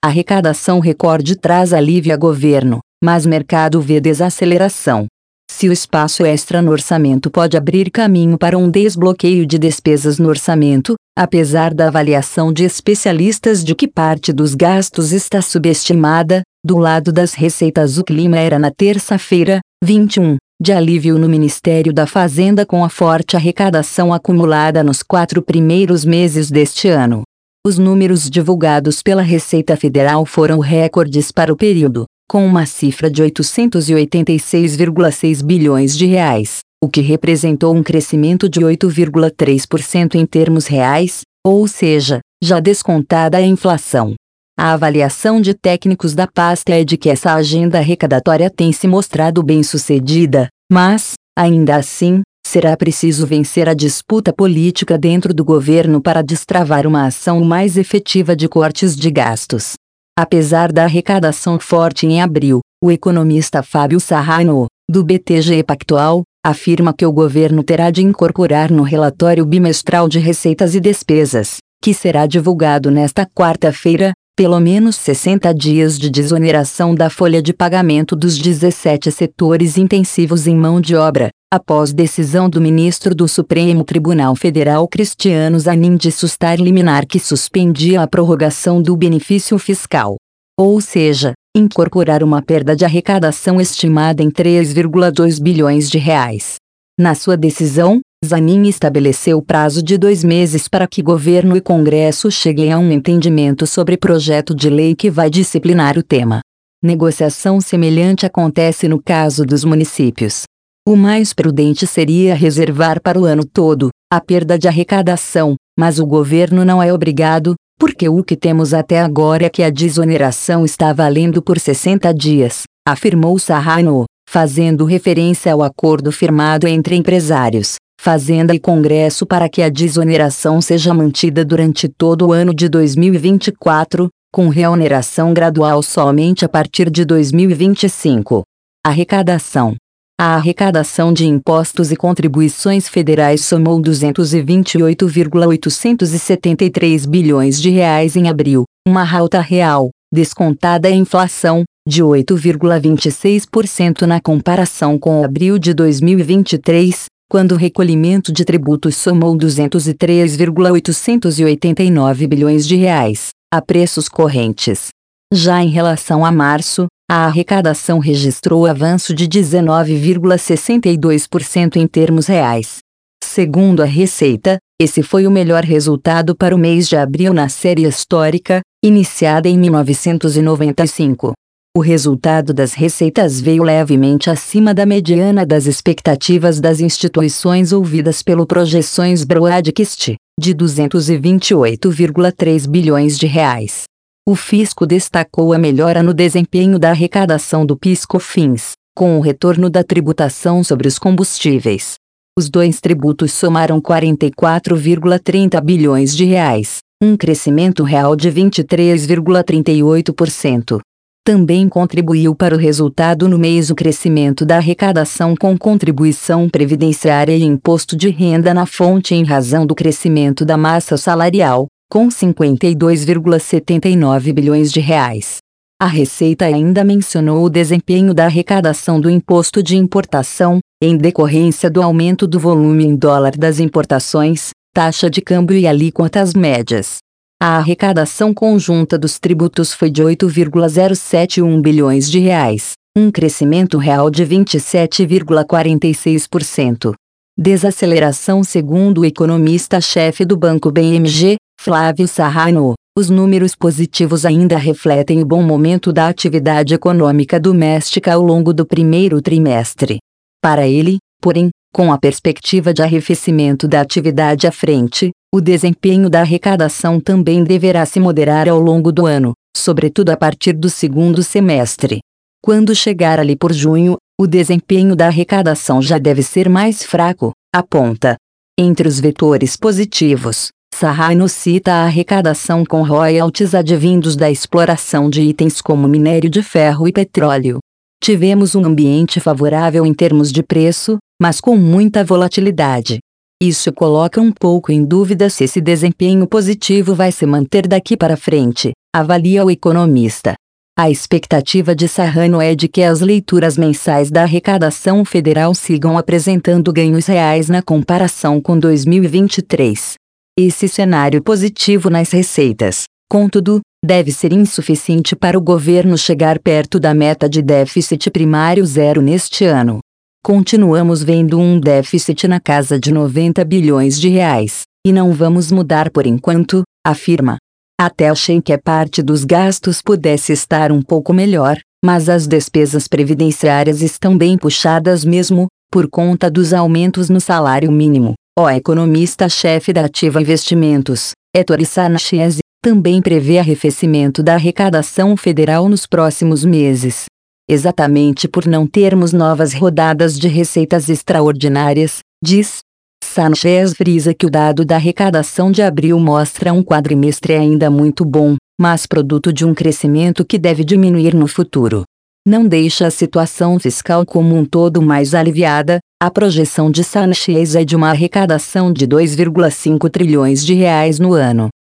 Arrecadação recorde traz alívio a governo, mas mercado vê desaceleração. Se o espaço extra no orçamento pode abrir caminho para um desbloqueio de despesas no orçamento, apesar da avaliação de especialistas de que parte dos gastos está subestimada, do lado das receitas o clima era na terça-feira, 21, de alívio no Ministério da Fazenda com a forte arrecadação acumulada nos 4 primeiros meses deste ano. Os números divulgados pela Receita Federal foram recordes para o período, com uma cifra de 886,6 bilhões de reais, o que representou um crescimento de 8,3% em termos reais, ou seja, já descontada a inflação. A avaliação de técnicos da pasta é de que essa agenda arrecadatória tem se mostrado bem-sucedida, mas, ainda assim, será preciso vencer a disputa política dentro do governo para destravar uma ação mais efetiva de cortes de gastos. Apesar da arrecadação forte em abril, o economista Fábio Sarrano, do BTG Pactual, afirma que o governo terá de incorporar no relatório bimestral de receitas e despesas, que será divulgado nesta quarta-feira, pelo menos 60 dias de desoneração da folha de pagamento dos 17 setores intensivos em mão de obra, após decisão do ministro do Supremo Tribunal Federal Cristiano Zanin de sustar liminar que suspendia a prorrogação do benefício fiscal. Ou seja, incorporar uma perda de arrecadação estimada em 3,2 bilhões de reais. Na sua decisão, Zanin estabeleceu prazo de 2 meses para que governo e Congresso cheguem a um entendimento sobre projeto de lei que vai disciplinar o tema. Negociação semelhante acontece no caso dos municípios. O mais prudente seria reservar para o ano todo a perda de arrecadação, mas o governo não é obrigado, porque o que temos até agora é que a desoneração está valendo por 60 dias, afirmou Sarrano, fazendo referência ao acordo firmado entre empresários, Fazenda e Congresso para que a desoneração seja mantida durante todo o ano de 2024, com reoneração gradual somente a partir de 2025. Arrecadação. A arrecadação de impostos e contribuições federais somou 228,873 bilhões de reais em abril, uma alta real, descontada a inflação, de 8,26% na comparação com abril de 2023, quando o recolhimento de tributos somou 203,889 bilhões de reais, a preços correntes. Já em relação a março, a arrecadação registrou avanço de 19,62% em termos reais. Segundo a Receita, esse foi o melhor resultado para o mês de abril na série histórica, iniciada em 1995. O resultado das receitas veio levemente acima da mediana das expectativas das instituições ouvidas pelo Projeções Broadcast, de 228,3 bilhões de reais. O fisco destacou a melhora no desempenho da arrecadação do PIS/COFINS, com o retorno da tributação sobre os combustíveis. Os dois tributos somaram 44,30 bilhões de reais, um crescimento real de 23,38%. Também contribuiu para o resultado no mês o crescimento da arrecadação com contribuição previdenciária e imposto de renda na fonte em razão do crescimento da massa salarial, com 52,79 bilhões de reais. A Receita ainda mencionou o desempenho da arrecadação do imposto de importação, em decorrência do aumento do volume em dólar das importações, taxa de câmbio e alíquotas médias. A arrecadação conjunta dos tributos foi de 8,071 bilhões de reais, um crescimento real de 27,46%. Desaceleração. Segundo o economista-chefe do Banco BMG, Flávio Sarrano, os números positivos ainda refletem o bom momento da atividade econômica doméstica ao longo do primeiro trimestre. Para ele, porém, com a perspectiva de arrefecimento da atividade à frente, o desempenho da arrecadação também deverá se moderar ao longo do ano, sobretudo a partir do segundo semestre. Quando chegar ali por junho, o desempenho da arrecadação já deve ser mais fraco, aponta. Entre os vetores positivos, Sarrano cita a arrecadação com royalties advindos da exploração de itens como minério de ferro e petróleo. Tivemos um ambiente favorável em termos de preço, mas com muita volatilidade. Isso coloca um pouco em dúvida se esse desempenho positivo vai se manter daqui para frente, avalia o economista. A expectativa de Sarrano é de que as leituras mensais da arrecadação federal sigam apresentando ganhos reais na comparação com 2023. Esse cenário positivo nas receitas, contudo, deve ser insuficiente para o governo chegar perto da meta de déficit primário zero neste ano. Continuamos vendo um déficit na casa de 90 bilhões de reais, e não vamos mudar por enquanto, afirma. Até achei que a parte dos gastos pudesse estar um pouco melhor, mas as despesas previdenciárias estão bem puxadas mesmo, por conta dos aumentos no salário mínimo. O economista-chefe da Ativa Investimentos, Ettore Sanchez, também prevê arrefecimento da arrecadação federal nos próximos meses. Exatamente por não termos novas rodadas de receitas extraordinárias, diz. Sanchez frisa que o dado da arrecadação de abril mostra um quadrimestre ainda muito bom, mas produto de um crescimento que deve diminuir no futuro. Não deixa a situação fiscal como um todo mais aliviada. A projeção de Sanchez é de uma arrecadação de 2,5 trilhões de reais no ano.